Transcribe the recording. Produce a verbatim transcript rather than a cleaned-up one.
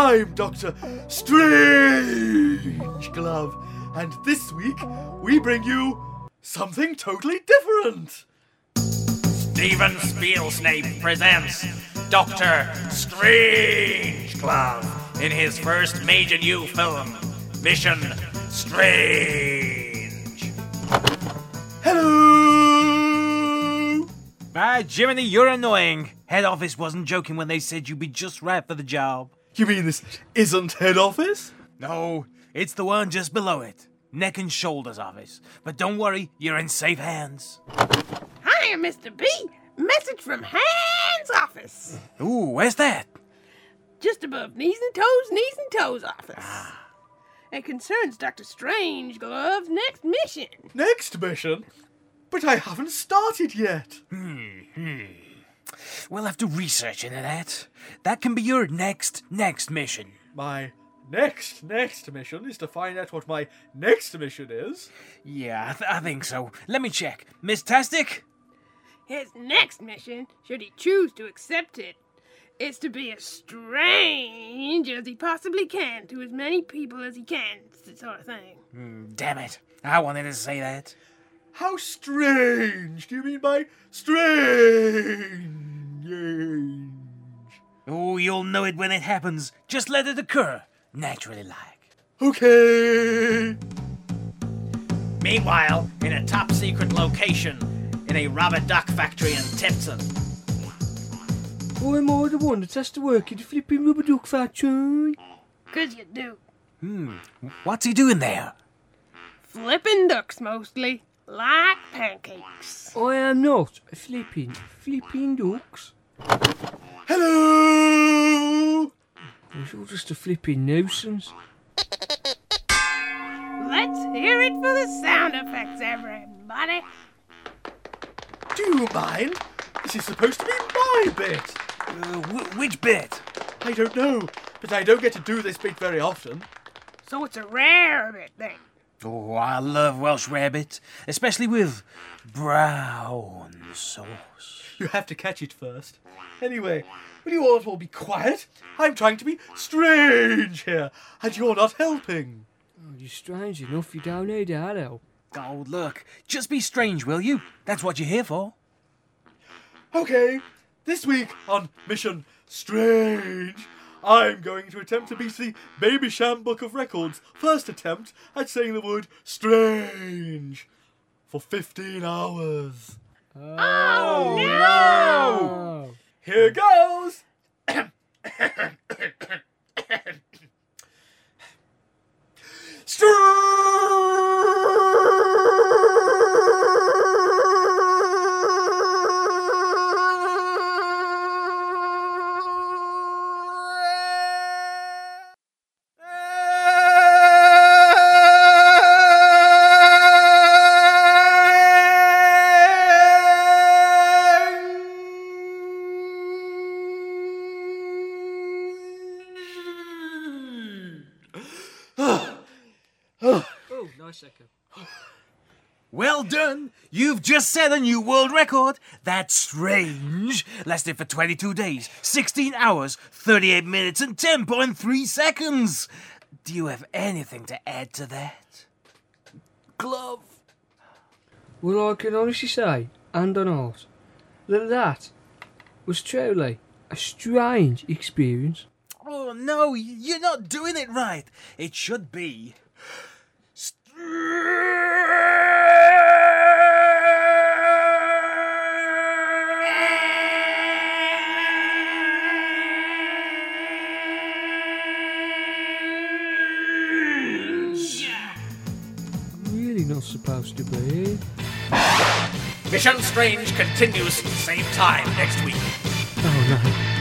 I'm Doctor Strangeglove, and this week we bring you something totally different. Steven Spielsnape presents Doctor Strangeglove in his first major new film, Mission Strange. Hello! Ah, Jiminy, you're annoying. Head office wasn't joking when they said you'd be just right for the job. You mean this isn't head office? No, it's the one just below it. Neck and shoulders office. But don't worry, you're in safe hands. Hiya, Mister B. Message from Hans' office. Ooh, where's that? Just above knees and toes, knees and toes office. Ah. It concerns Doctor StrangeGlove's next mission. Next mission? But I haven't started yet. Hmm, hmm. We'll have to research into that. That can be your next, next mission. My next, next mission is to find out what my next mission is? Yeah, I, th- I think so. Let me check. Miss Tastic? His next mission, should he choose to accept it, is to be as strange as he possibly can to as many people as he can, sort of thing. Mm, damn it. I wanted to say that. How strange do you mean by strange? Oh, you'll know it when it happens. Just let it occur. Naturally like. Okay. Meanwhile, in a top-secret location, in a rubber duck factory in Tipton. Why am I the one that has to work in the flipping rubber duck factory? 'Cause you do. Hmm, what's he doing there? Flipping ducks, mostly. Like pancakes. I am not a flipping, flipping ducks. Hello! It's all just a flipping nuisance. Let's hear it for the sound effects, everybody. Do you mind? This is supposed to be my bit. Uh, wh- which bit? I don't know, but I don't get to do this bit very often. So it's a rare bit, then. Oh, I love Welsh rarebit, especially with brown sauce. You have to catch it first. Anyway, will you all be quiet? I'm trying to be strange here, and you're not helping. Oh, you're strange enough, you don't need our help. Oh, look, just be strange, will you? That's what you're here for. Okay, this week on Mission Strange, I'm going to attempt to beat the Babysham Book of Records' first attempt at saying the word strange for fifteen hours. Oh, no! Oh. Here goes! Oh, nice second. Well done! You've just set a new world record. That's strange. Lasted for twenty-two days, sixteen hours, thirty-eight minutes, and ten point three seconds. Do you have anything to add to that? Glove. Well, I can honestly say, and on art, that that was truly a strange experience. Oh no, you're not doing it right. It should be. Really not supposed to be. Mission Strange continues same time next week. Oh no.